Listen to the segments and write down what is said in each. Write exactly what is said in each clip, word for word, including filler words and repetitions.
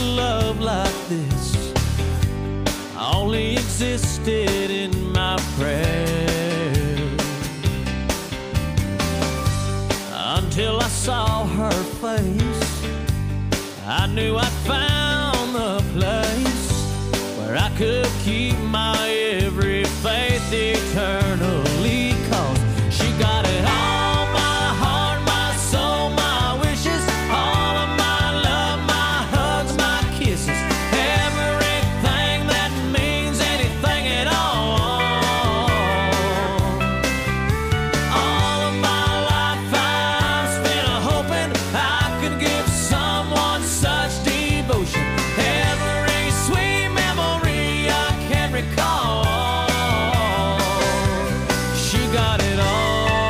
love like this only existed in my prayers, until I saw her face. I knew I'd found the place where I could keep my every faith eternally, 'cause she got it all, my heart, my soul, my wishes, all of my love, my hugs, my kisses, everything that means anything at all. All of my life I've spent hoping I could give someone such devotion, every sweet memory I can recall. She got it all.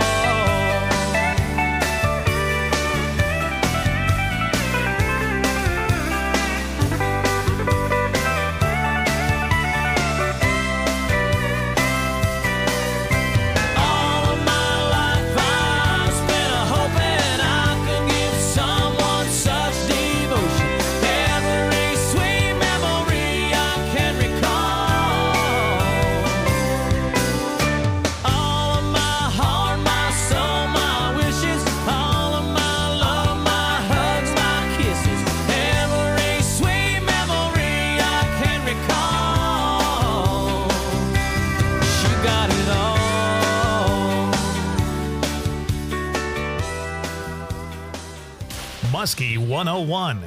All of my life I've spent hoping I could give someone such devotion, every sweet memory I can recall. All of my heart, my soul, my wishes, all of my love, my hugs, my kisses, every sweet memory I can recall. She got it all. Muskie one oh one.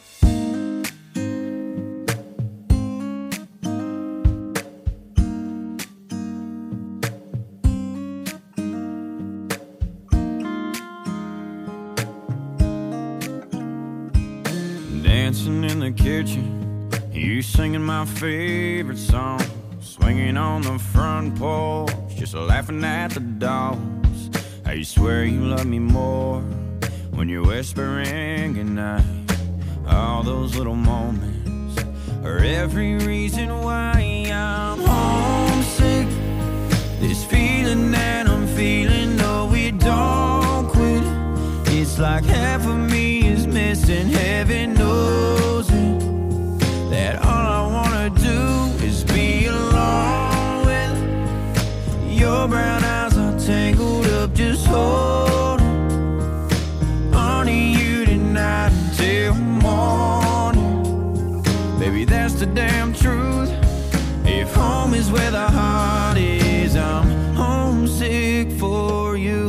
Dancing in the kitchen, you singing my favorite song, swinging on the front porch, just laughing at the dogs. I swear you love me more when you're whispering goodnight. All those little moments are every reason why I'm homesick. This feeling that I'm feeling, no, we don't quit. It's like half of me is missing, heaven knows it. That all I wanna do is be alone with your brown eyes are tangled up, just holding on to you tonight until morning. Baby, that's the damn truth. If home is where the heart is, I'm homesick for you.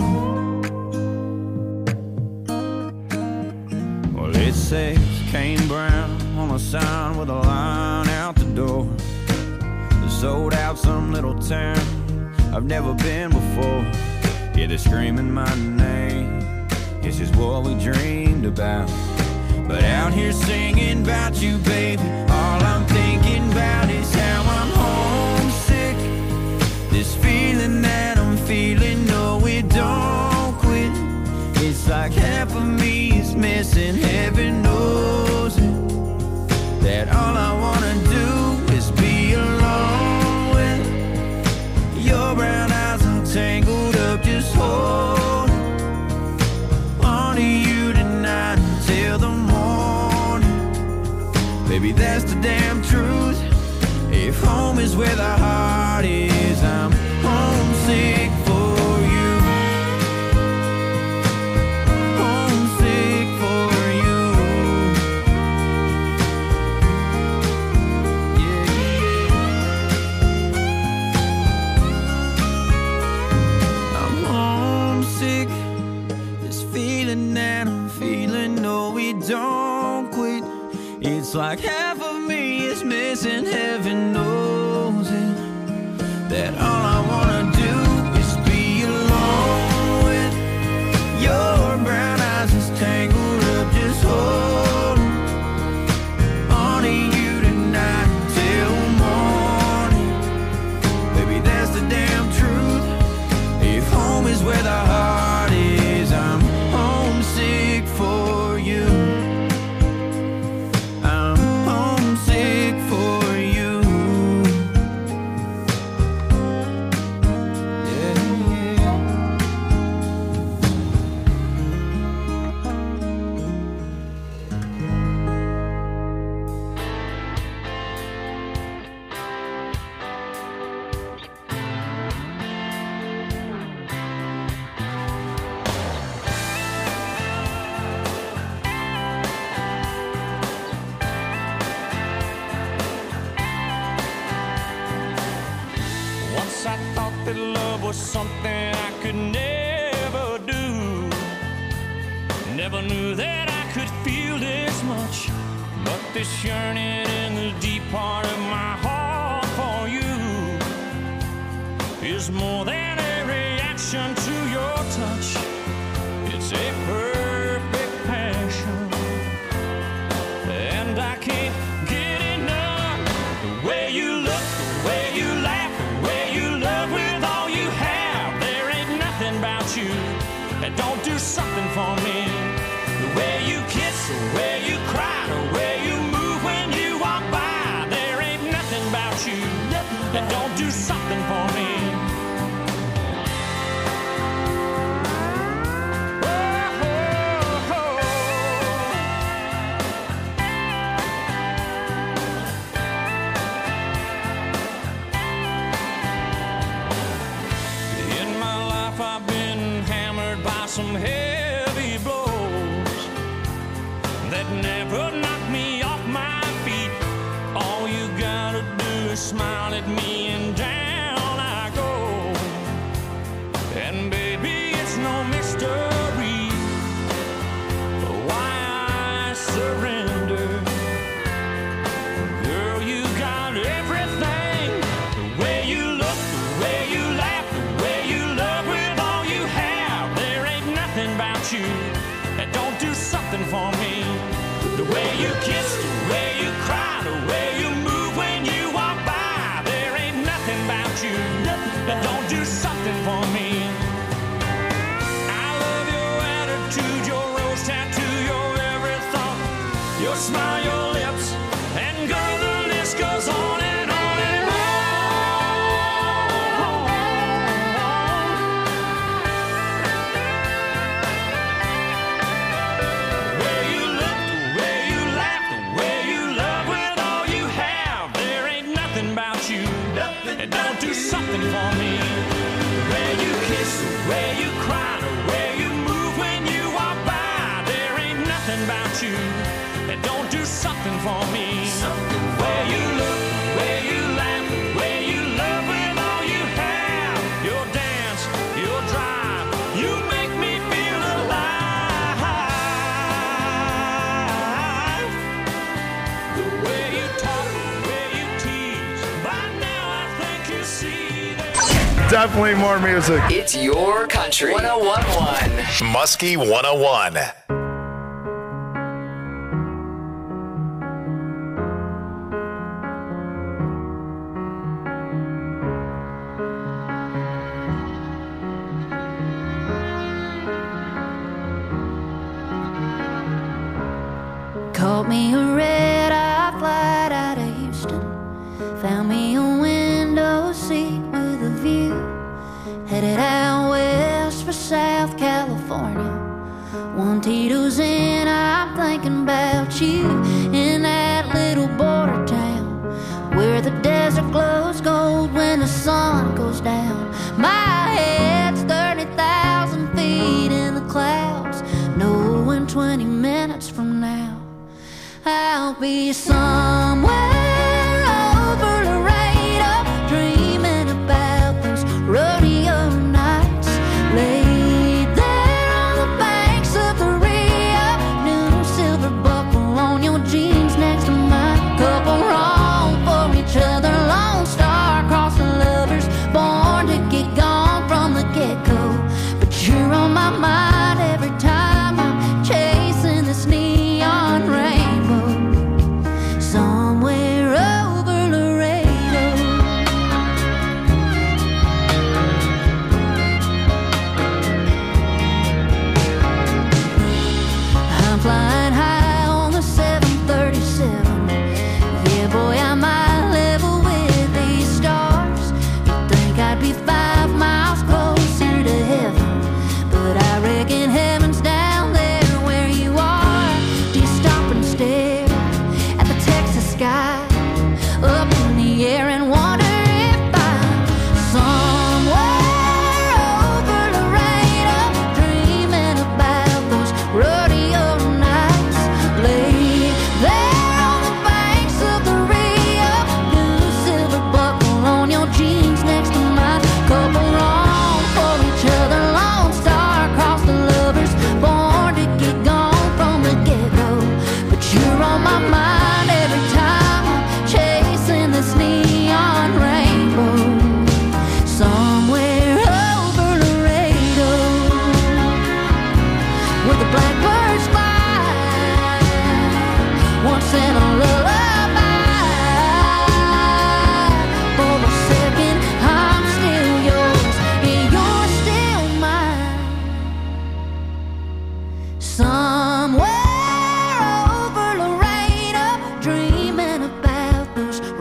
Well, it says Kane Brown on a sign with a line out the door. They're sold out some little town I've never been before. Yeah, they're screaming my name. This is what we dreamed about. But out here singing about you, baby, all I'm thinking about is how I'm homesick. This feeling that I'm feeling, no, it don't quit. It's like half of me is missing, heaven knows it. That all I wanna do is be alone with your brown eyes are tangled up, just hold on to you tonight until the morning. Baby, that's the damn truth. If home is where the heart is, I'm homesick for you. Homesick for you. Yeah, yeah. I'm homesick. This feeling that I'm feeling, no, we don't quit. It's like half of me is missing, heaven knows it. That all I wanna do is be alone with your brown eyes is tangled up, just holding on to you tonight until morning. Baby, that's the damn truth. If home is where the heart is, I'm homesick for you. I'm homesick for you. that love was something I could never do. Never knew that I could feel this much, but this yearning in the deep part of my heart for you is more than a reaction to your touch. It's a perfect passion, and I can't get enough. The way you look, the way you laugh, the way you love with all you have. There ain't nothing about you that don't do something for me. The way you kiss, the way you cry, the way you move when you walk by. There ain't nothing about you that don't do something for me. Some heavy blows that never knock me off my feet. All you gotta do is smile at me and down I go. And baby, it's no mystery why I surrender. Girl, you got everything. The way you look, the way you laugh, the way you love with all you have. There ain't nothing about you that don't do something for me. The way you kiss, the way you cry, the way you move when you walk by. There ain't nothing about you that don't do something for me. I love your attitude, your rose tattoo, your every thought, your smile, your lips, and girl, the list goes on and on and on. The way you look, the way you laugh, the way you love with all you have. There ain't nothing about you that don't do something for me. The way you kiss, the way you cry, the way you move when you walk by. There ain't nothing about you that don't do something for me. The way you look, the way you laugh, the way you love with all you have. Your dance, your drive, you make me feel alive. The way you talk, the way you tease, by now I think you see that. Definitely more music. It's your country. one oh one point one. Muskie one oh one. Caught me a red-eye flight out of Houston. Found me a window seat with a view. Headed out west for South California. One Tito's in, I'm thinking about you. In that little border town where the desert glows gold when the sun goes down. My head's thirty thousand feet in the clouds, knowing twenty minutes from now I'll be somewhere over Laredo, dreaming about those rodeo nights. Laid there on the banks of the Rio, new silver buckle on your jeans next to mine. Couple wrong for each other, lone star crossing lovers, born to get gone from the get-go. But you're on my mind every time I'm chasing this neon rainbow. So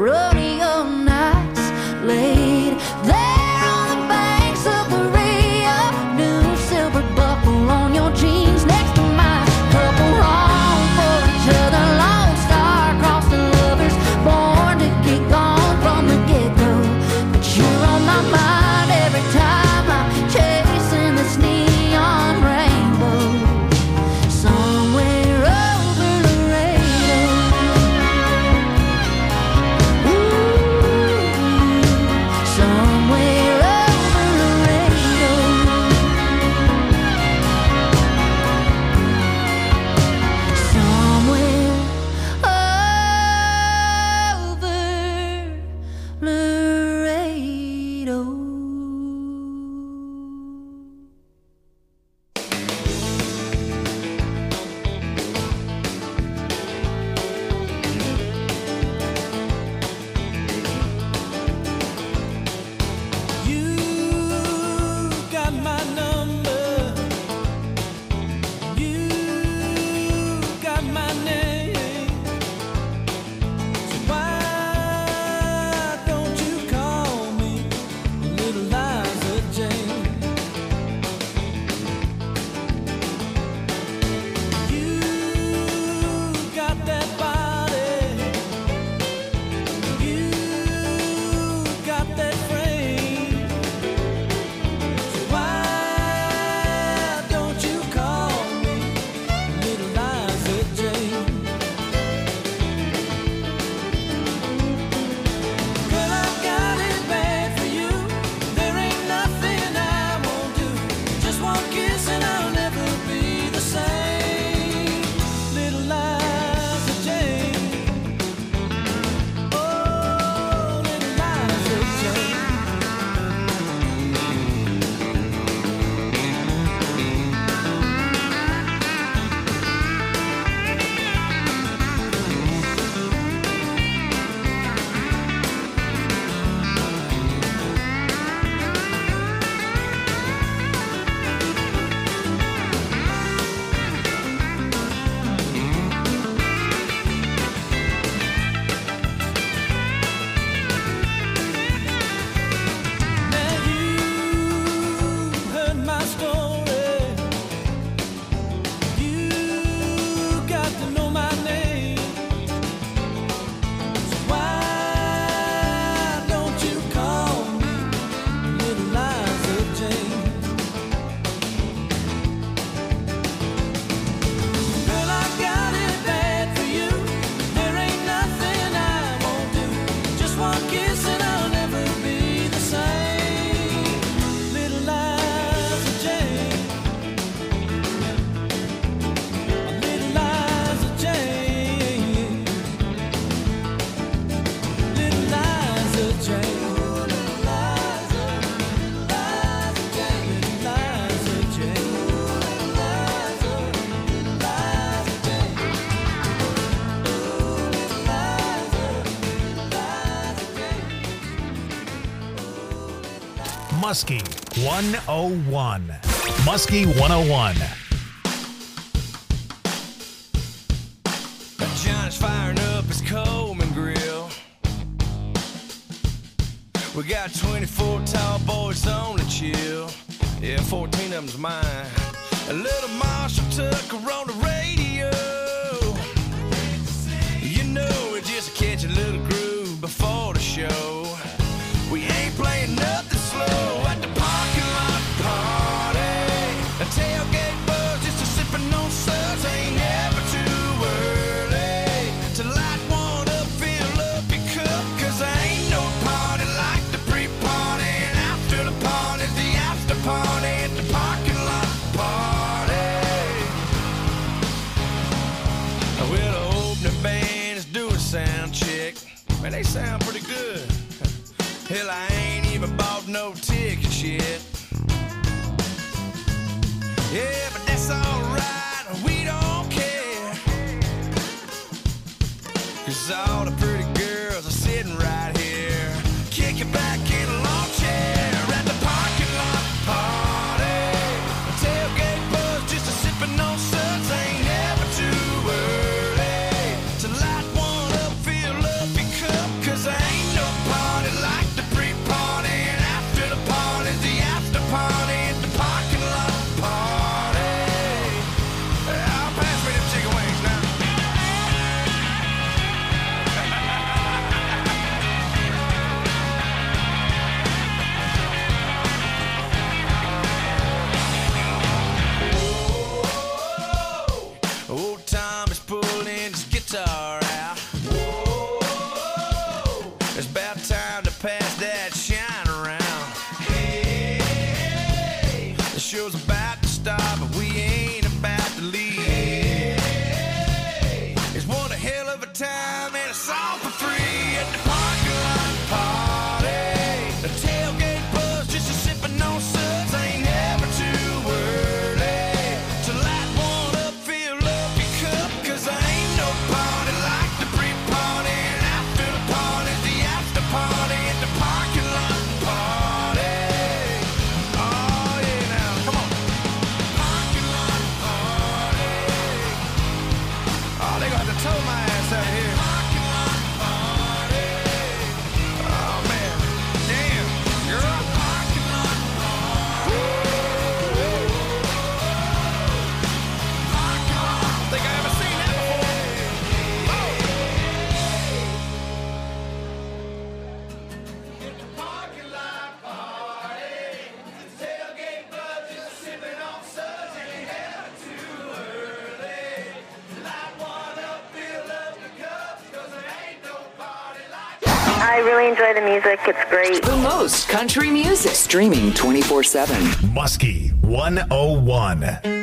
rodeo nights laid there on the banks of the Rio. New silver buckle on your jeans next to my couple wrong for each other. Lone star across the lovers, born to get gone from the get-go. But you're on my mind every time I'm chasing this neon rainbow. Somewhere over Laredo. Ooh, somewhere over Laredo. Somewhere over Laredo. You got my number. You got my name. So why don't you call me Little Liza Jane? You got that body. You got that frame. So why don't you call me Little Liza Jane? Girl, I got it bad for you. There ain't nothing I won't do. Just one kiss and I'll never be the same. Little Liza Jane. Oh, Little Liza Jane. Now you heard my story. You got to know my name. So why don't you call me Little Liza Jane? Girl, I got it bad for you. There ain't nothing I won't do. Just one kiss and I'll never be the same. Little Liza Jane. Little Liza Jane. Little Liza Jane. Little Liza, Liza Jane. Little Liza Jane. Little Liza, Liza Jane. Muskie one oh one. Muskie one oh one. John's firing up his Coleman grill. We got twenty-four tall boys on the chill. Yeah, fourteen of them's mine. A little Marshall Tucker on the radio. You know, we just catch a little groove before the show. We ain't playing nothing slow at the parking lot party. A tailgate buzz, just a sipping on suds. Ain't never too early to light one up, fill up your cup. Cause there ain't no party like the pre-party. And after the party's the after party at the parking lot party. Well, the opening band is doing sound check. Man, they sound pretty good. Hell, I ain't even bought no tickets yet. Yeah, but that's alright, we don't care. Cause all the pretty girls are sitting right here, kicking back in a lawn chair at the parking lot party. A tailgate buzz, just a sipping on suds. Ain't never too early to light one up, fill up your cup. Cause I It's about time to pass that shine around. Hey, the show's about to start, but we ain't about to leave. Hey, it's one a hell of a time and it's all for free at the parking lot party. The tailgate buzz, just a sipping on suds. Ain't never too early to light one up, fill up your cup, 'cause I ain't no party like the pre-party and after the party, the after party at the parking lot party. Oh yeah, now come on, parking lot party. Oh, they gonna have to tow my ass out here. Parking lot party. Oh man, damn, girl. Parking lot party. Parking lot. I don't think I ever seen that before. Oh. It's the parking lot party. The tailgate buzz, just sipping on suds, ain't never too early. Light one up, fill up the cups, 'cause there ain't no party like I really enjoy the music. It's great. The most country music. Streaming twenty-four seven. Muskie one oh one.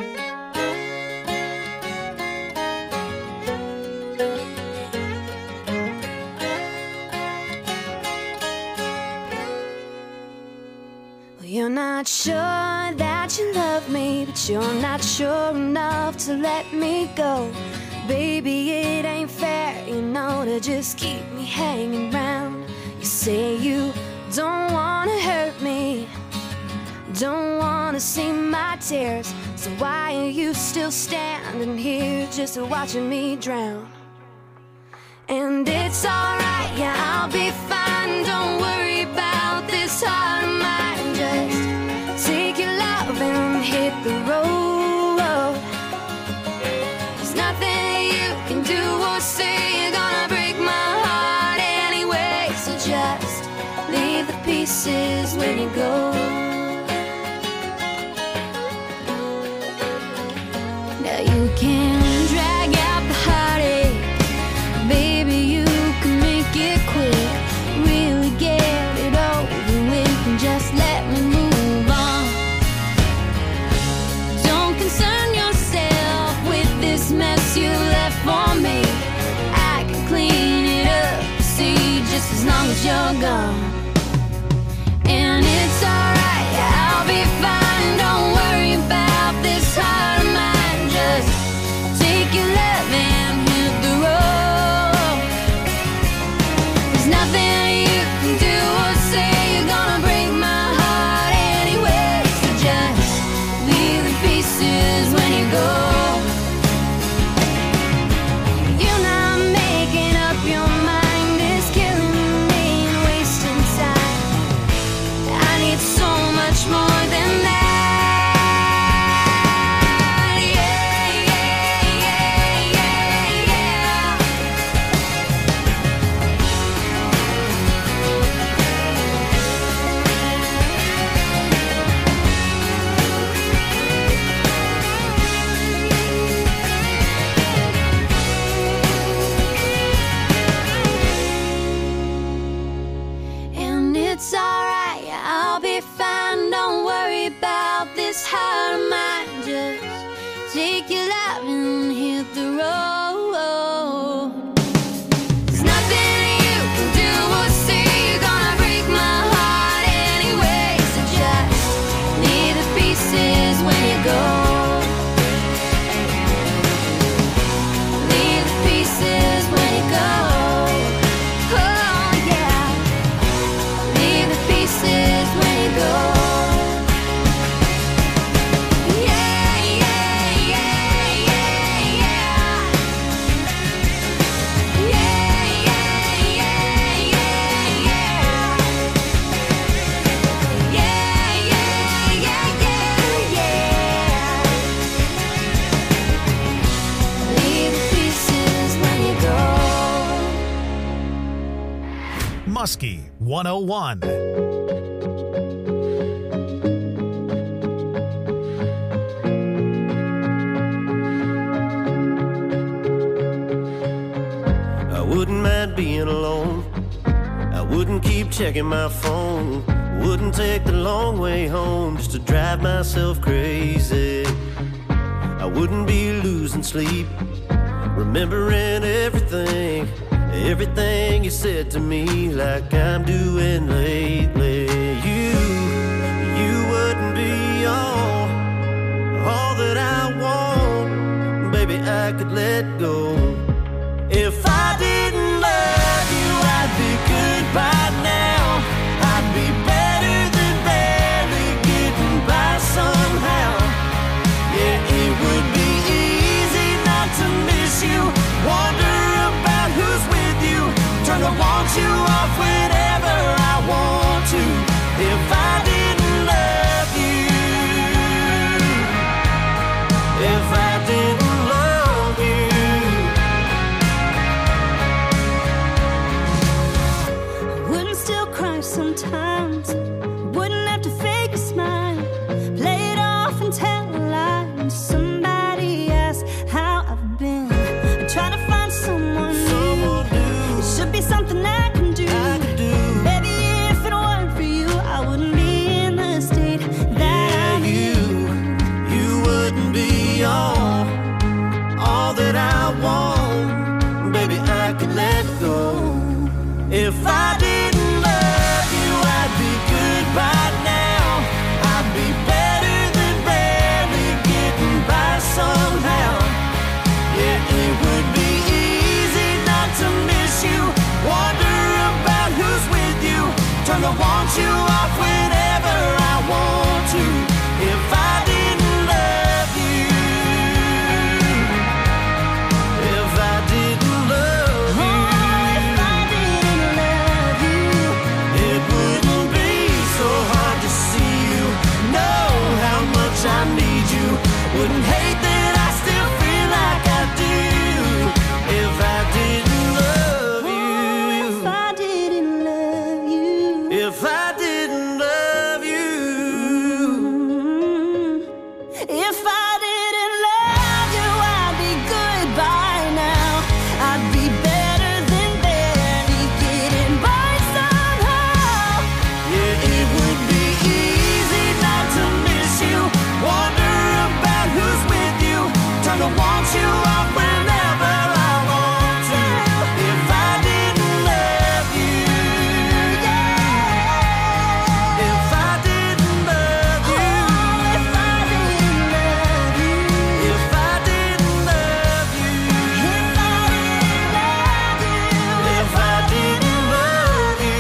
Well, you're not sure that you love me, but you're not sure enough to let me go. Baby, it ain't fair, you know, to just keep me hanging round. You say you don't wanna hurt me, don't wanna see my tears, so why are you still standing here just watching me drown? And it's alright, yeah, I'll be fine, don't worry about this heart of mine. Just take your love and hit the road. There's nothing you can do or say, you're gonna break my heart anyway. So just leave the pieces when you go. Now you can drag out the heartache, baby, you can make it quick. Really get it over with and just let me move on. Don't concern yourself with this mess you left for me. I can clean it up, see, just as long as you're gone. And it's alright, I'll be fine, don't worry about this heart of mine. Just take your love and hit the road. There's nothing you can do or say, you're gonna break my heart anyway. So just leave the pieces when you go. You're not making up your mind, it's killing me and wasting time. I need so much more than that. Yeah, yeah, yeah, yeah, yeah. And it's alright, I'll be fine, don't worry about this heart of mine. Just take your love and hit the road. There's nothing you can do or say, you're gonna break my heart anyway. So just leave the pieces when you go. Leave the pieces when you go. Oh yeah. Leave the pieces when you go. Yeah, yeah, yeah, yeah, yeah. Yeah, yeah, yeah, yeah, yeah. Yeah, yeah, yeah, yeah, yeah. Leave the pieces when you go. Muskie one oh one. I wouldn't mind being alone. I Wouldn't keep checking my phone, wouldn't take the long way home just to drive myself crazy. I wouldn't be losing sleep, remembering everything, everything you said to me, like I'm doing lately. You, you wouldn't be all, all that I want. Baby, I could let go. If I didn't love you, I'd be good by now. I'd be better than barely getting by somehow. Yeah, it would be easy not to miss you, wonder about who's with you, turn the want you off whenever I want to. If I didn't love you, if I didn't love you. Wouldn't still cry sometimes, wouldn't have to fake a smile, play it off and tell a lie when somebody asks how I've been. I try to find someone new, it should be something I can do. I could do. Baby, if it weren't for you, I wouldn't be in the state that I'm you, you wouldn't be all, all that I want. Baby, I could let go. If I didn't love you, I'd be good by now. I'd be better than barely getting by somehow. Yeah, it would be easy not to miss you, wonder about who's with you, turn the want you off whenever I want to. If I didn't love you, if I didn't love you, if I didn't love you. it wouldn't be so hard to see you, know how much I need you, wouldn't hate that I still feel like I do. If I didn't love you, If I didn't love you. if I didn't love you. If I didn't love you, I'd be good by now. I'd be better than barely getting by somehow. Yeah, it would be easy not to miss you, wonder about who's with you, turn to want you off whenever I want to. If I didn't love you, yeah. If I didn't love you, If I didn't love you. if I didn't love you, If I didn't love you. if I didn't love you.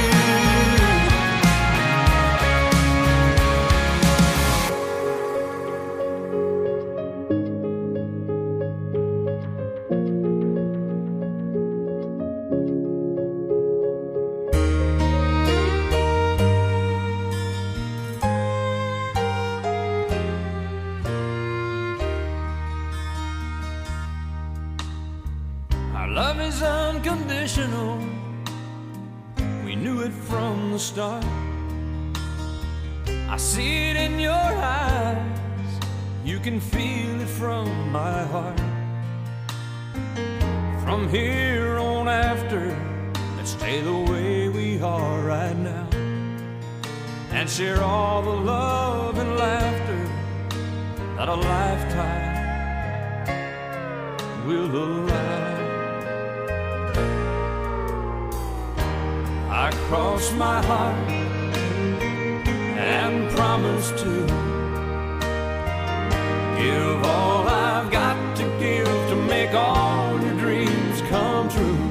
Our love is unconditional. We knew it from the start. I see it in your eyes. You can feel it from my heart. From here on after, let's stay the way we are right now, and share all the love and laughter that a lifetime will allow. I cross my heart and promise to give all I've got to give to make all your dreams come true.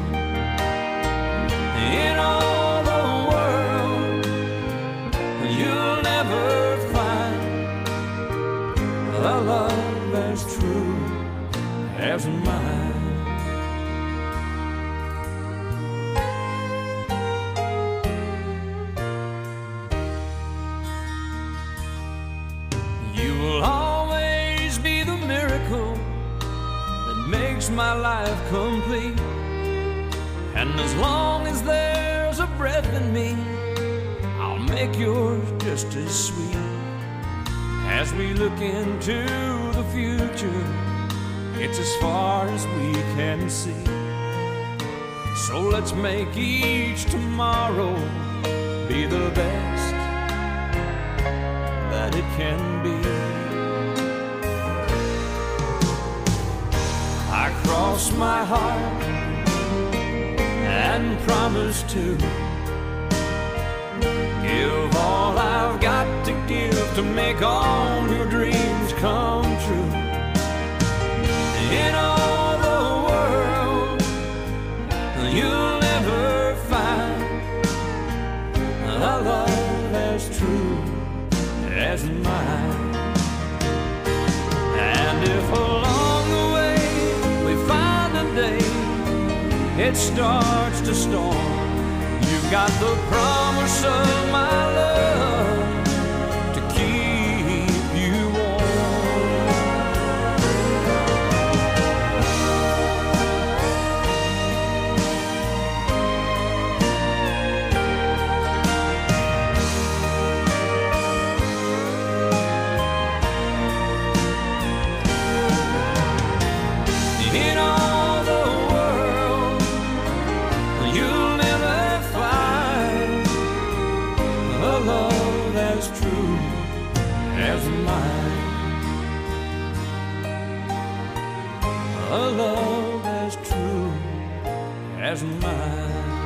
In all the world, you'll never find a love as true as mine. You will always be the miracle that makes my life complete. And as long as there's a breath in me, I'll make yours just as sweet. As we look into the future, it's as far as we can see. So let's make each tomorrow be the best that it can be. I cross my heart and promise to give all I've got to give to make all your dreams come true. In all the world, you'll never find a love as true as mine. And if along the way we find a day it starts to storm, you've got the promise of my love to keep you warm. In all the world, you'll never find a love as true as mine. A love as true as mine.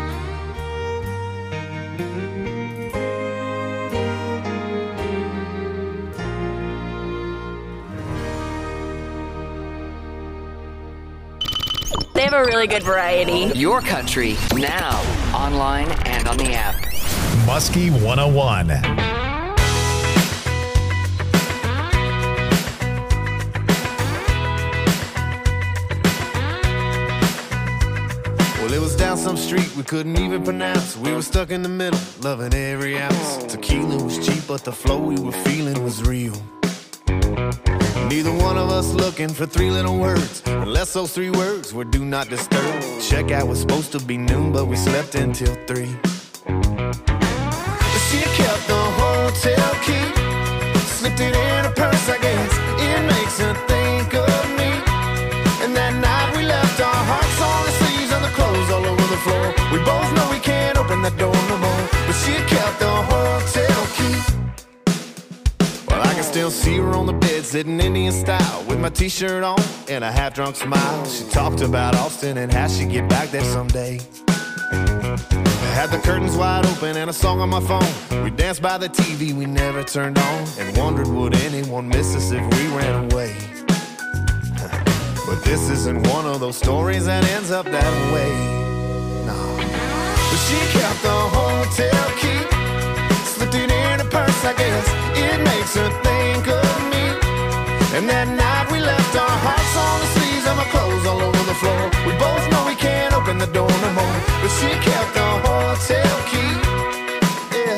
They have a really good variety. Your country, now, online and on the app. Muskie one oh one. Well, it was down some street we couldn't even pronounce. We were stuck in the middle, loving every ounce. Tequila was cheap, but the flow we were feeling was real. Neither one of us looking for three little words, unless those three words were do not disturb. Checkout was supposed to be noon, but we slept until three. She kept the hotel key, slipped it in her purse, I guess. It makes her think of me. And that night we left our hearts on the sleeves and the clothes all over the floor. We both know we can't open that door no more, but she kept the hotel key. Well, I can still see her on the bed, sitting Indian style, with my t-shirt on and a half-drunk smile. She talked about Austin and how she'd get back there someday. I had the curtains wide open and a song on my phone. We danced by the T V we never turned on, and wondered would anyone miss us if we ran away. But this isn't one of those stories that ends up that way. No. But she kept the hotel key, slipped it in her purse, I guess. It makes her think of me. And that night we left our hearts on the sleeves and my clothes all over the floor. We both know we can't open the door no more, but she kept the hotel key. Yeah.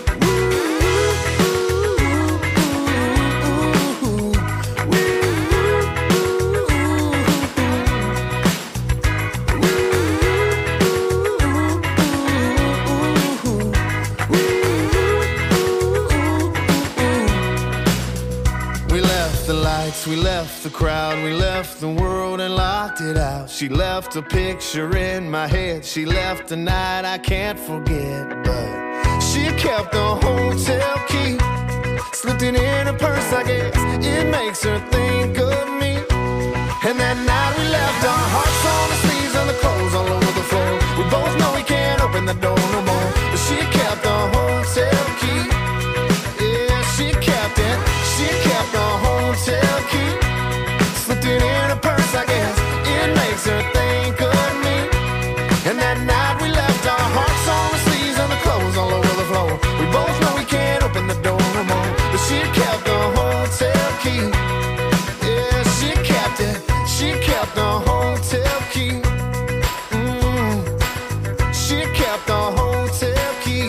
We left the crowd, we left the world and locked it out. She left a picture in my head, she left a night I can't forget. But she kept the hotel key, slipped it in her purse, I guess. It makes her think of me. And that night we left our hearts on the sleeves and the clothes all over the floor. We both know we can't open the door no more, but she kept the hotel key. Yeah, she kept it, she kept the hotel key, slipped it in her purse, I guess. It makes her think of me. And that night we left our hearts on the sleeves and the clothes all over the floor. We both know we can't open the door no more, but she kept the hotel key. Yeah, she kept it, she kept the hotel key. Mm, she kept the hotel key.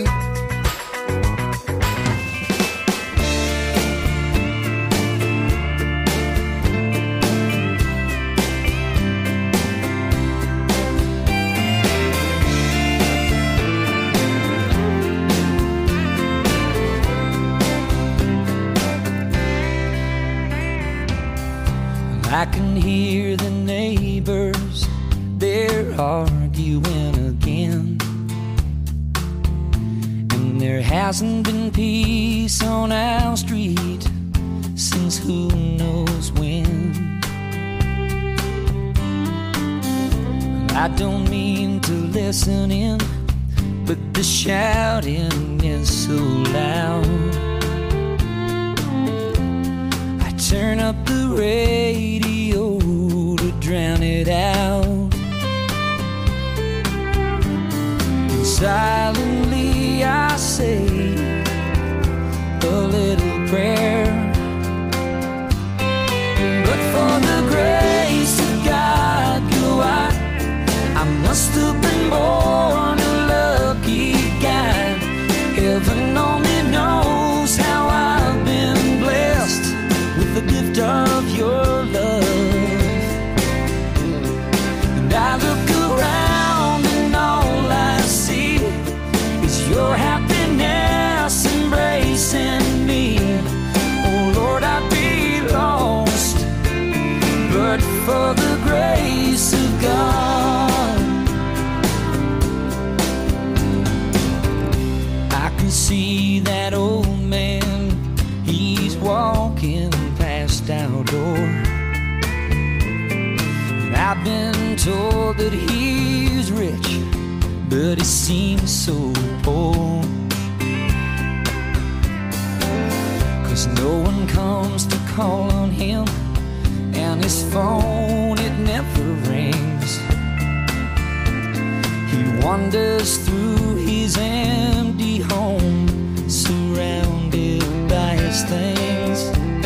I can hear the neighbors, they're arguing Hasn't been peace on our street since who knows when. I don't mean to listen in, but the shouting is so loud. I turn up the radio to drown it out. And silently I say a little prayer, but for the grace of God, go I. I must have been born a lucky guy. Heaven only knows how I've been blessed with the gift of your love. And I look around and all I see is your happiness embracing me. Oh Lord, I'd be lost but for the grace of God. See that old man, he's walking past our door. And I've been told that he's rich, but he seems so poor. 'Cause no one comes to call on him, and his phone, it never rings. He wanders through his empty home, surrounded by his things.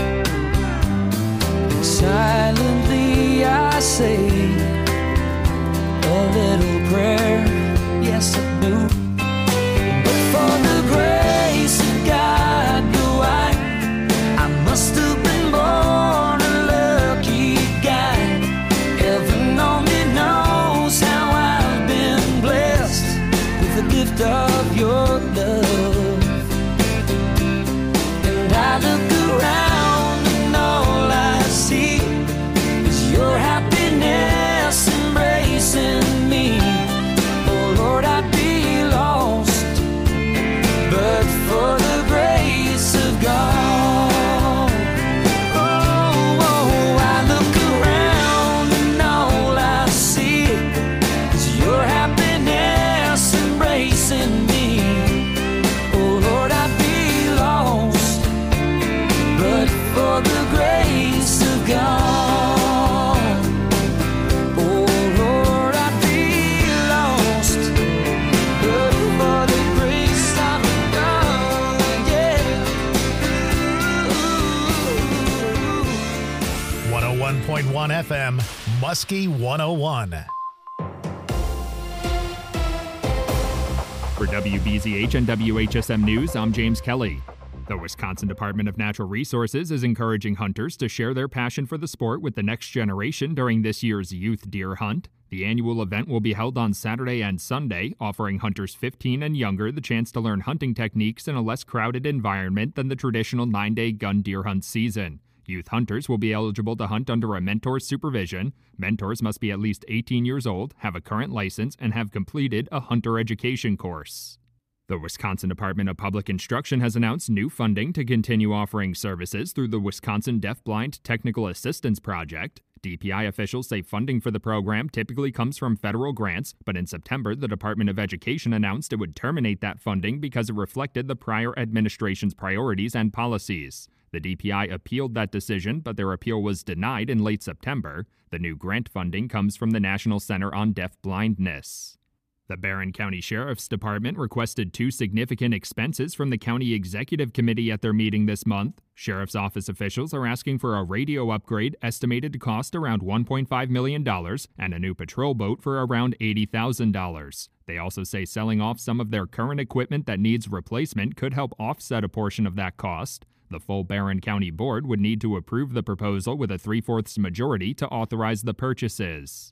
Silently I say a little prayer, yes I do. But for the grace of God, do I, I must have been born a lucky guy. Heaven only knows how I've been blessed with the gift of your love. And I look around and all I see is your happiness embracing me. Oh Lord, I'd be lost but for the grace of God. Oh, oh, I look around and all I see is your happiness embracing me. Oh Lord, I'd be lost but for the grace of God. Oh Lord, I'd be lost but for the grace of God. Yeah. one oh one point one F M, Muskie one oh one. For W B Z H and W H S M News, I'm James Kelly. The Wisconsin Department of Natural Resources is encouraging hunters to share their passion for the sport with the next generation during this year's Youth Deer Hunt. The annual event will be held on Saturday and Sunday, offering hunters fifteen and younger the chance to learn hunting techniques in a less crowded environment than the traditional nine-day gun deer hunt season. Youth hunters will be eligible to hunt under a mentor's supervision. Mentors must be at least eighteen years old, have a current license, and have completed a hunter education course. The Wisconsin Department of Public Instruction has announced new funding to continue offering services through the Wisconsin Deafblind Technical Assistance Project. D P I officials say funding for the program typically comes from federal grants, but in September, the Department of Education announced it would terminate that funding because it reflected the prior administration's priorities and policies. The D P I appealed that decision, but their appeal was denied in late September. The new grant funding comes from the National Center on Deafblindness. The Barron County Sheriff's Department requested two significant expenses from the County Executive Committee at their meeting this month. Sheriff's Office officials are asking for a radio upgrade estimated to cost around one point five million dollars and a new patrol boat for around eighty thousand dollars. They also say selling off some of their current equipment that needs replacement could help offset a portion of that cost. The full Barron County Board would need to approve the proposal with a three-fourths majority to authorize the purchases.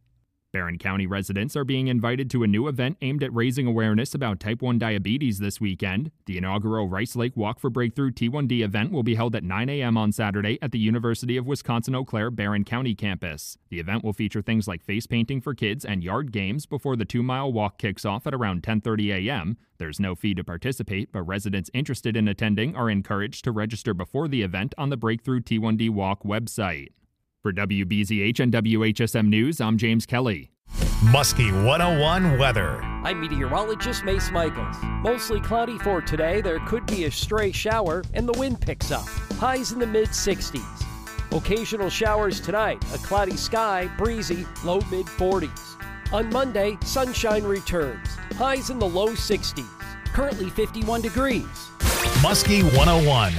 Barron County residents are being invited to a new event aimed at raising awareness about type one diabetes this weekend. The inaugural Rice Lake Walk for Breakthrough T one D event will be held at nine a.m. on Saturday at the University of Wisconsin-Eau Claire Barron County campus. The event will feature things like face painting for kids and yard games before the two-mile walk kicks off at around ten thirty a.m. There's no fee to participate, but residents interested in attending are encouraged to register before the event on the Breakthrough T one D Walk website. For W B Z H and W H S M News, I'm James Kelly. Muskie one oh one weather. I'm meteorologist Mace Michaels. Mostly cloudy for today. There could be a stray shower and the wind picks up. Highs in the mid sixties. Occasional showers tonight. A cloudy sky, breezy, low mid forties. On Monday, sunshine returns. Highs in the low sixties. Currently fifty-one degrees. Muskie one oh one.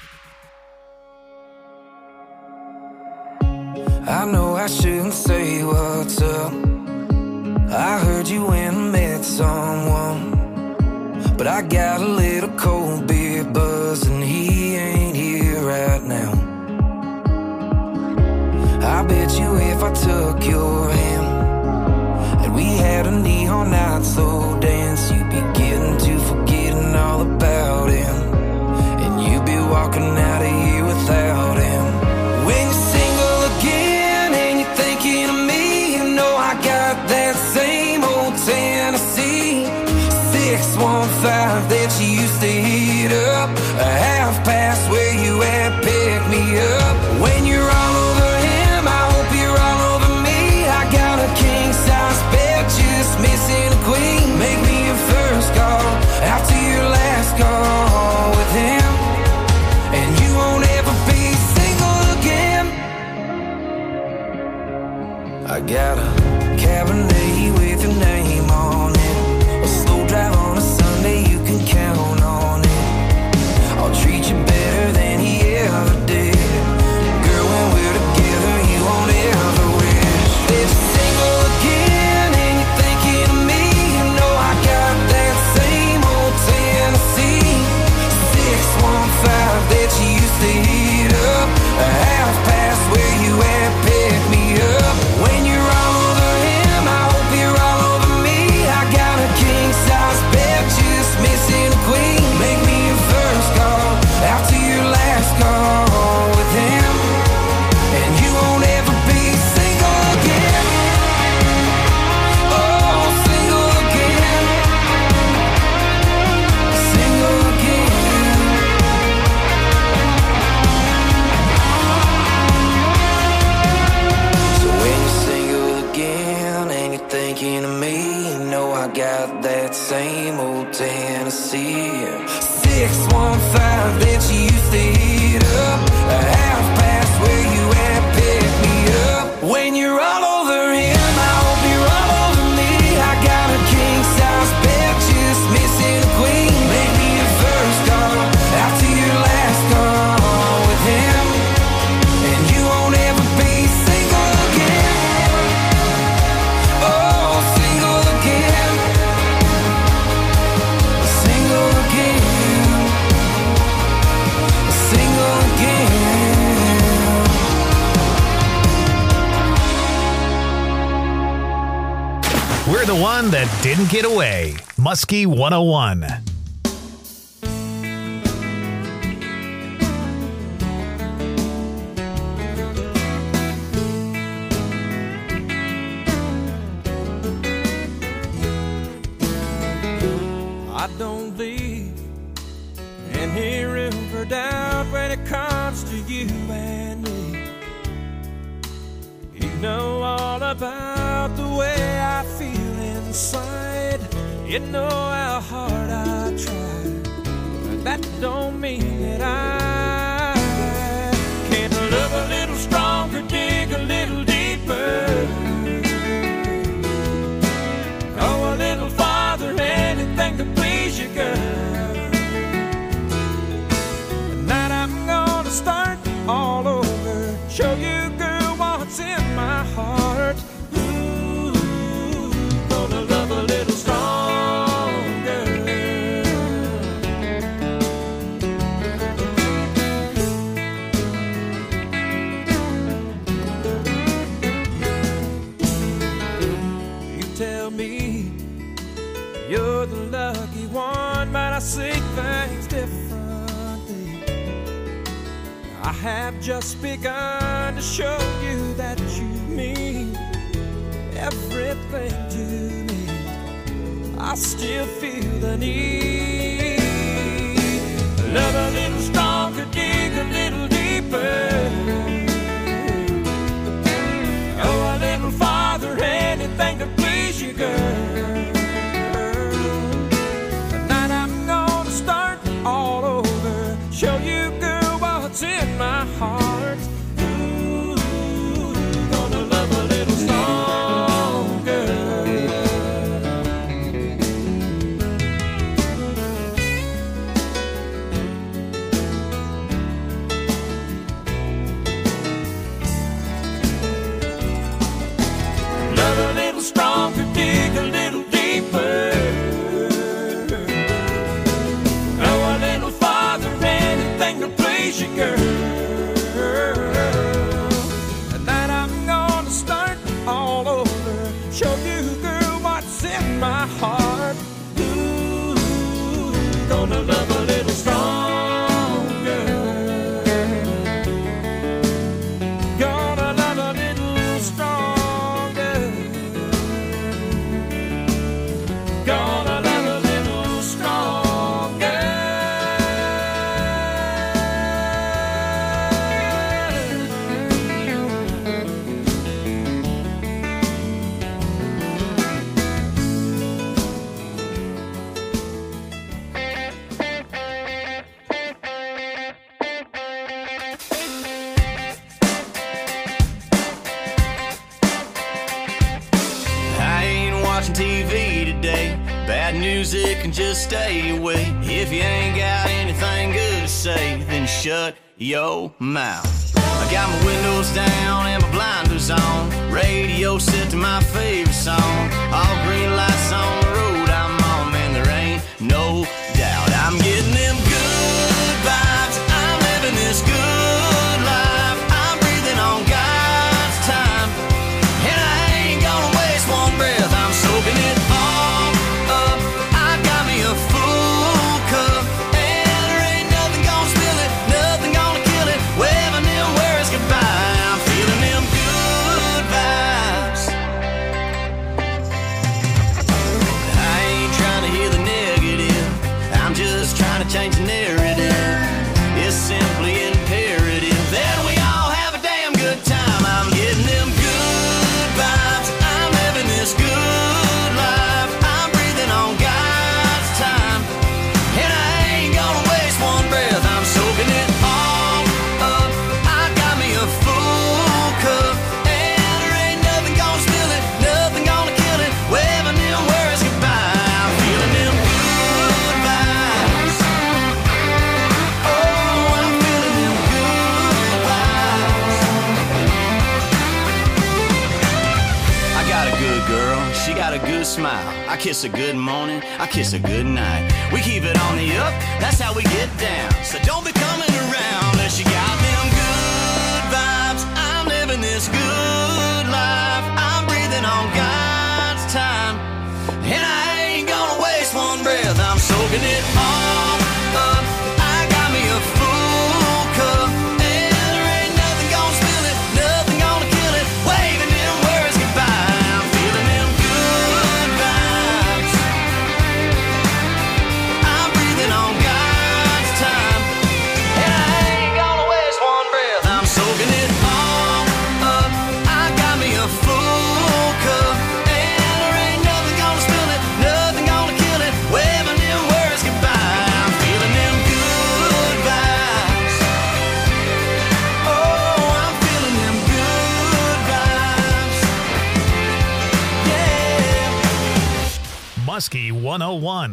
I know I shouldn't say what's up. I heard you when I met someone, but I got a little cold beer buzz and he ain't here right now. I bet you if I took your hand and we had a neon night slow dance, you'd be getting to forgetting all about him, and you'd be walking out of here without him. When you're single again and you're thinking of me, you know I got that same old Tennessee six one five that you used to hit up, a half past where you at, pick me up. When you're all over him, I hope you're all over me. I got a king size bed, just missing a queen. Make me your first call after your last call with him, and you won't ever be single again. I got a Cabernet with your name on it, a slow drive on a Sunday, you can count on it. I'll treat you better than he ever did. Girl, when we're together, you won't ever wish that you're single again and you're thinking of me. You know I got that same old Tennessee six one five that you used to hit up, a half past where you at, pick me up. When you're all over him, I hope you're all over me. I got a king size bed, just missing a queen. Make me your first call after your last call with him, and you won't ever be single again. Oh, single again, single again. So when you're single again and you're thinking of me, you know I got that same old Tennessee six one five that you used to hit up, a half past where you at, pick me up. When you're all over him, I hope you're all over me. I got a king size bed, just missing a queen. Make me your first call after your last call with him, and you won't ever be single again. Oh, single again, single again, single again. We're the one that didn't get away. Muskie one oh one. I don't leave any room for doubt when it comes to you and me. You know all about the way I feel inside. You know how hard I try, but that don't mean that I can't love a little stronger, dig a little deeper, go a little farther, anything to please you, girl. Tonight I'm gonna start all over, show you, girl, what's in my heart. Ooh, gonna love a little stronger. I see things differently. I have just begun to show you that you mean everything to me. I still feel the need. Love a little stronger, dig a little deeper. Go a little farther, anything to please you, girl. Tonight I'm gonna start all over. Show you, girl, what's in my heart. Ooh, gonna love a little stronger. Love a little stronger, dig a little deeper. Go a little farther, anything to please you, girl. Tonight I'm gonna start all over. Show you, girl, what's in my heart. Ooh, gonna love a little stronger. Gonna love a little stronger. Gonna love a little stronger. I ain't watching T V today. Bad music can just stay away. If you ain't got anything good to say, then shut your mouth. I got my windows down and my blinders on. Radio set to my favorite song. All green lights on the road I'm on, man, there ain't no doubt. I'm getting them good vibes. I'm living this good life. I'm breathing on God's time. And I ain't gonna waste one breath. I'm soaking it all up. I got me a full cup. And there ain't nothing gonna spill it, nothing gonna kill it. Waving them words goodbye. I'm feeling them good vibes. I ain't trying to hear the negative. I'm just trying to change the narrative. It's simply imperative that we all have a damn good time. I'm getting them good vibes. I'm living this good life. I'm breathing on God's time. And I ain't gonna waste one breath. I'm soaking it all up. I got me a full cup. And there ain't nothing gonna spill it, nothing gonna kill it. Waving them words goodbye. I'm feeling them good vibes. Oh, I'm feeling them good vibes. I got a good girl, she got a good smile. I kiss a good morning, I kiss a good night. We keep it on the up, that's how we get down. So don't be coming around unless you got them good vibes. I'm living this good life. I'm breathing on God's time. And I ain't gonna waste one breath. I'm soaking it all up. I got me a full cup. And there ain't nothing gonna spill it, nothing gonna kill it. Waving them words goodbye. I'm feeling them good vibes. I'm breathing on God's time. And I ain't gonna waste one breath. I'm soaking it all up. I got me a full cup. And there ain't nothing gonna spill it, nothing gonna kill it. Waving them words goodbye. I'm feeling them good vibes. Oh, I'm feeling them good vibes. Yeah. Muskie one oh one.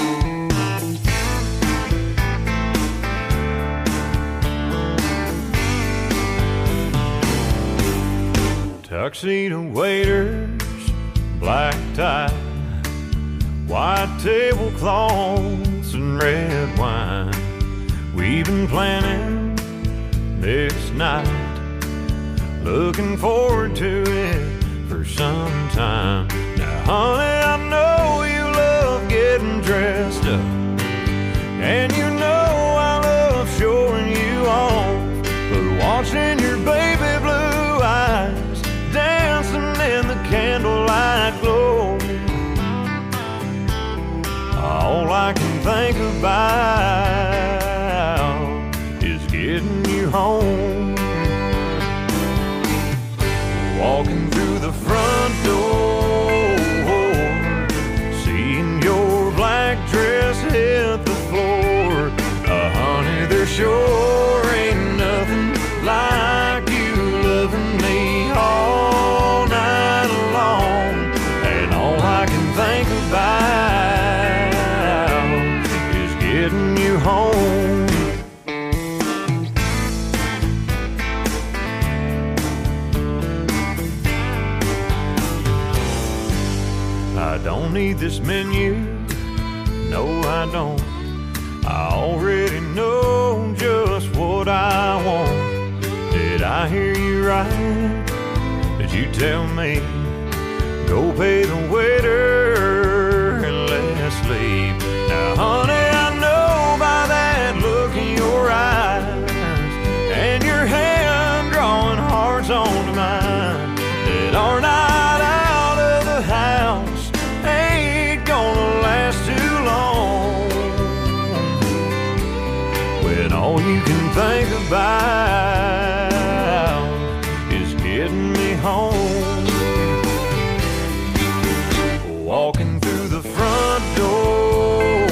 Tuxedo waiters, black tie, white tablecloths and red wine. We've been planning this night, looking forward to it for some time. Now, honey, I know you love getting dressed up, And you know I love showing you off, but watching your baby blue eyes dancing in the candlelight glow, all I can think about is getting you home. Walking through the front door, seeing your black dress hit the floor. Uh, honey, there sure ain't nothing like you loving me all night long. And all I can think about is getting you home. I don't need this menu, no I don't. I already know just what I want. Did I hear you right? Did you tell me, go pay the waiter and let's leave? Now honey, I know by that look in your eyes and your hand drawing hearts onto mine that our night out of the house ain't gonna last too long, when all you can think about is getting me home. Walking through the front door,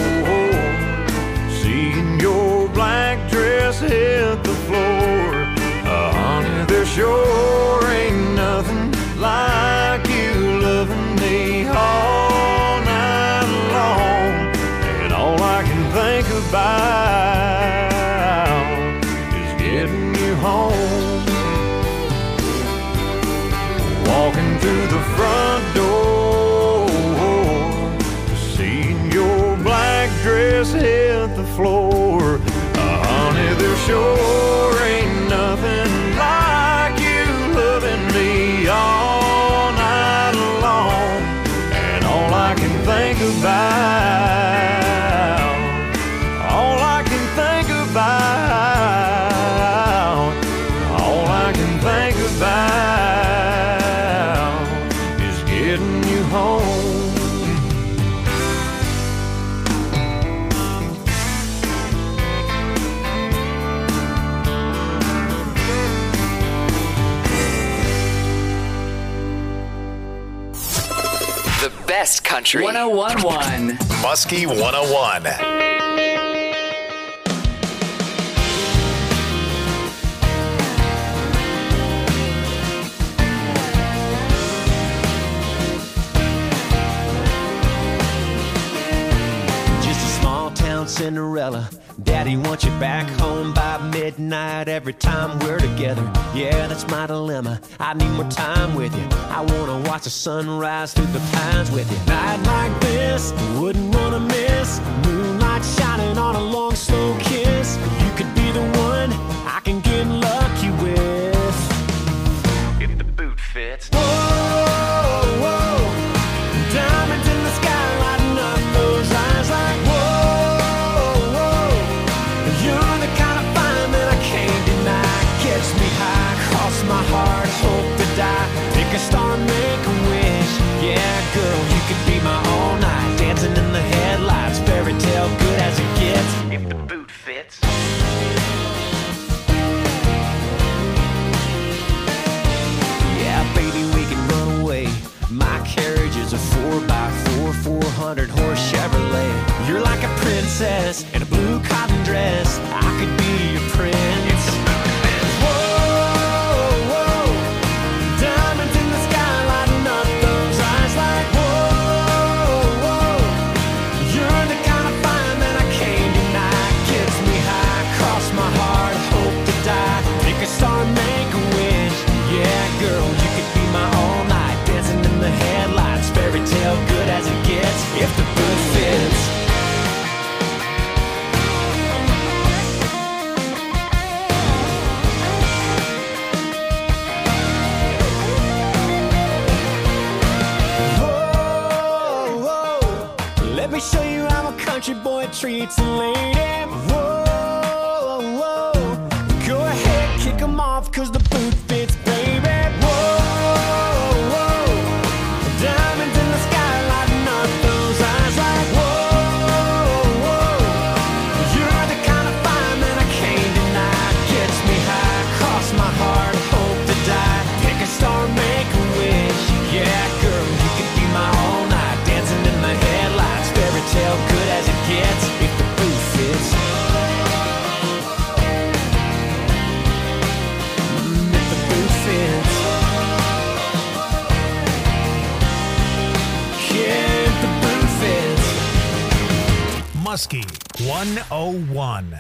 seeing your black dress hit the floor. Uh, honey, there sure ain't nothing like you loving me all night long. And all I can think about is getting you home. Walking through the front door, seeing your black dress hit the floor. Uh, honey, there sure ain't nothing like you loving me all night long. And all I can think about, all I can think about, all I can think about is getting you home. The best country. one oh one point one. Muskie one oh one. Just a small town Cinderella. Daddy wants you back home by midnight every time we're together. Yeah, that's my dilemma. I need more time with you. I wanna watch the sunrise through the pines with you. Night like this, wouldn't wanna miss. Moonlight shining on a long, slow kiss. You could be the one I can get lucky with, if the boot fits. Whoa, whoa, diamonds in the sky lighting up those eyes like whoa. My heart, hope to die. Pick a star, make a wish. Yeah, girl, you could be my all night. Dancing in the headlights, fairy tale good as it gets, if the boot fits. Yeah, baby, we can run away. My carriage is a four by four, four hundred horse Chevrolet. You're like a princess in a blue cotton dress. I could be your prince. If the boot fits. boy treats a lady. Whoa, whoa. Go ahead, kick him off, cause the boot fits, baby. Whoa, whoa. Diamonds in the sky lighting up those eyes like whoa, whoa. You're the kind of fire that I can't deny. Gets me high, cross my heart, hope to die. Pick a star, make a wish. Yeah, girl, you could be my all night. Dancing in the headlights, fairy tale good as it gets. If the boot fits. Mm, if the boot fits. Yeah, if the boot fits. Muskie one oh one.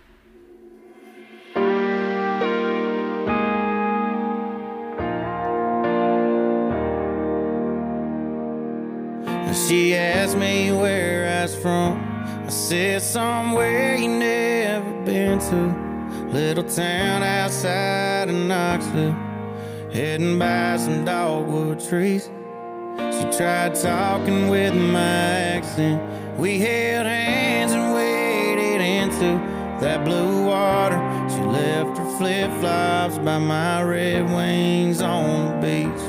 She asked me where I was from. I said somewhere you never been to. Little town outside of Knoxville, heading by some dogwood trees. She tried talking with my accent. We held hands and waded into that blue water. She left her flip-flops by my Red Wings on the beach.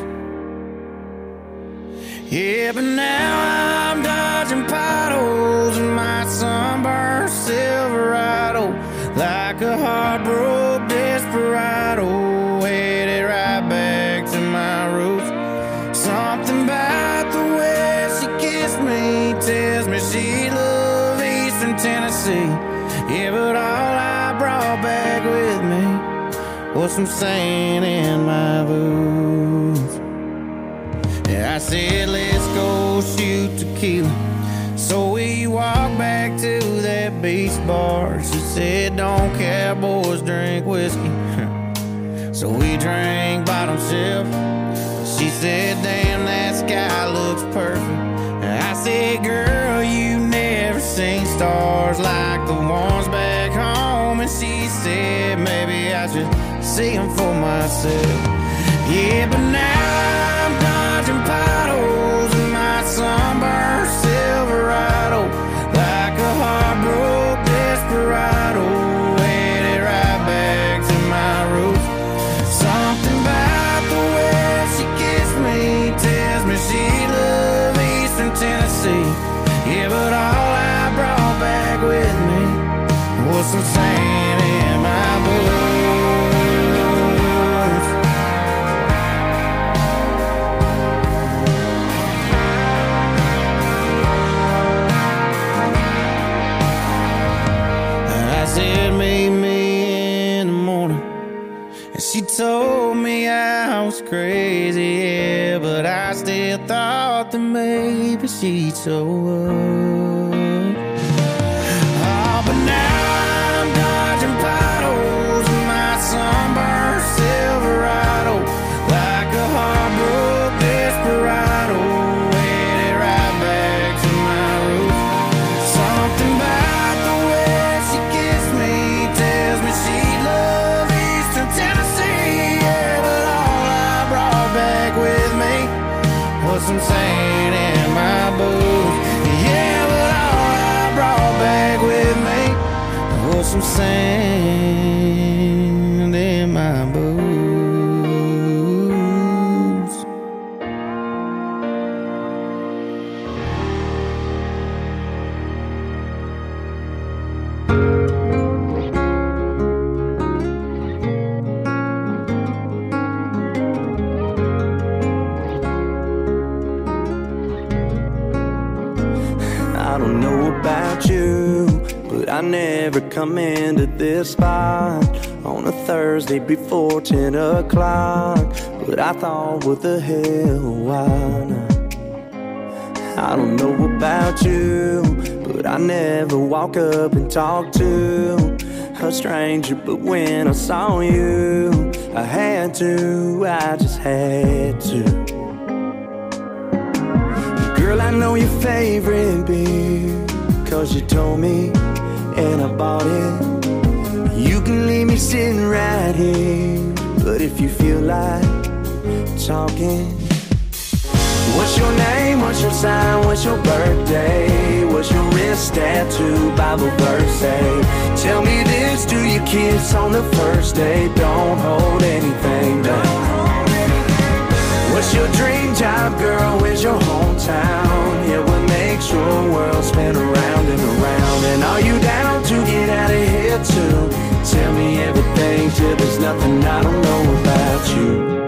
Yeah, but now I'm dodging potholes in my sunburned Silverado, like a heartbroken desperado, headed right back to my roots. Something about the way she kissed me tells me she loved Eastern Tennessee. Yeah, but all I brought back with me was some sand in my boots. I said, let's go shoot tequila. So we walked back to that beach bar. She said, don't cowboys drink whiskey. So we drank bottom shelf. She said, damn, that sky looks perfect. I said, girl, you never seen stars like the ones back home. And she said, maybe I should see them for myself. Yeah, but now I'm dodging potholes in my sunburned Silverado, like a heartbroken desperado, headed right back to my roots. Something about the way she kissed me tells me she loved Eastern Tennessee. Yeah, but all I brought back with me was some sand in my boots. Said meet me in the morning, and she told me I was crazy, yeah, but I still thought that maybe she'd show up. Oh, but now I'm dodging potholes in my sunburned Silverado, like a heartbroken desperado, headed right back to my roots. Something about the way she kissed me tells me she loved Eastern Tennessee. Yeah, but all I brought back with me was some sand in my boots. Yeah, but all I brought back with me was some sand in my boots. I don't know about you, but I never come into this spot on a Thursday before ten o'clock. But I thought, what the hell, why not? I don't know about you, but I never walk up and talk to a stranger. But when I saw you, I had to, I just had to. Girl, I know your favorite beer, cause you told me, and I bought it. You can leave me sitting right here, but if you feel like talking, what What's your name, what's your sign, what's your birthday? What's your wrist tattoo, Bible verse say? Tell me this, do you kiss on the first day? Don't hold anything back. What's your dream job, girl, where's your hometown? Yeah, what makes your world spin around and around? And are you down to get out of here too? Tell me everything till there's nothing I don't know about you.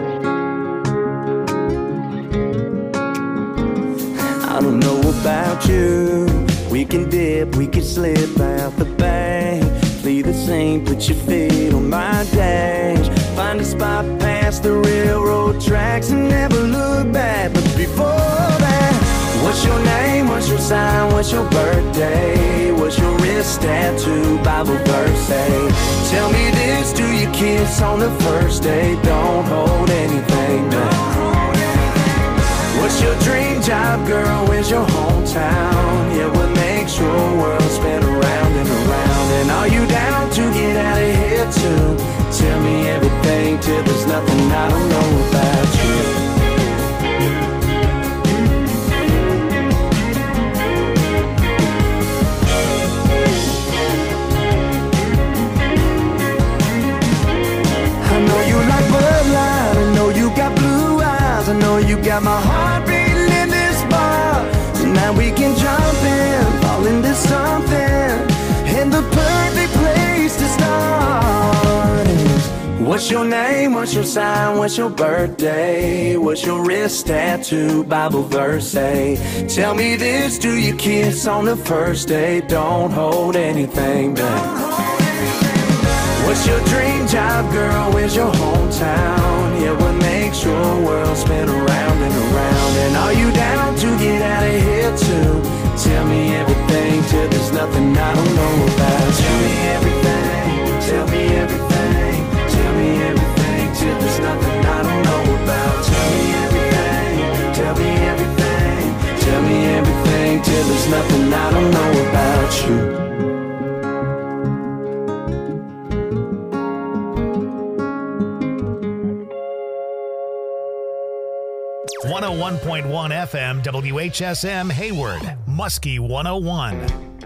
I don't know about you. We can dip, we can slip out the bank. Flee the scene, put your feet on my dash. Find a spot past the railroad tracks and never look back. But before that, what's your name, what's your sign, what's your birthday? What's your wrist tattoo, Bible verse say? Tell me this, do you kiss on the first day? Don't hold anything back. What's your dream job, girl? Where's your hometown? Yeah, what makes your world spin around and around? And are you down to get out of here too? Tell me everything till there's nothing I don't know about you. I know you like Bud Light, I know you got blue eyes, I know you got my heart beating in this bar. So now we can jump in, fall into something, and the perfect place to start is, what's your name, what's your sign, what's your birthday? What's your wrist tattoo, Bible verse say? Tell me this, do you kiss on the first day? Don't hold anything back. What's your dream job, girl? Where's your hometown? Yeah, what makes your world spin around and around? And are you down to get out of here too? Tell me everything till there's nothing I don't know about. Tell me everything, tell me everything, tell me everything till there's nothing I don't know about. Tell me everything, tell me everything, tell me everything till there's nothing I don't know about you. one oh one point one F M W H S M Hayward, Muskie one oh one.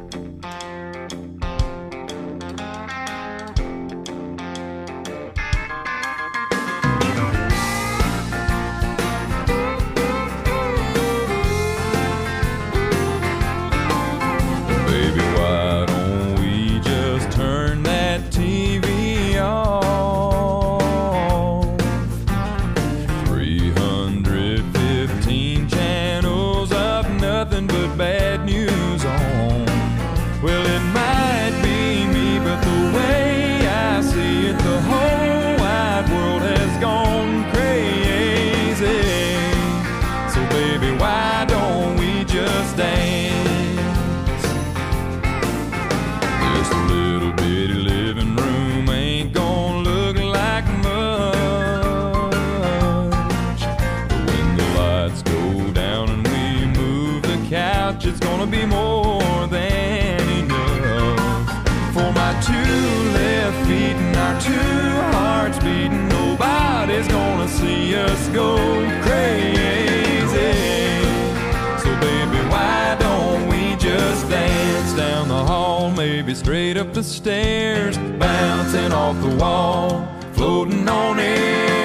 It's gonna be more than enough for my two left feet and our two hearts beating. Nobody's gonna see us go crazy. So baby, why don't we just dance down the hall, maybe straight up the stairs, bouncing off the wall, floating on air.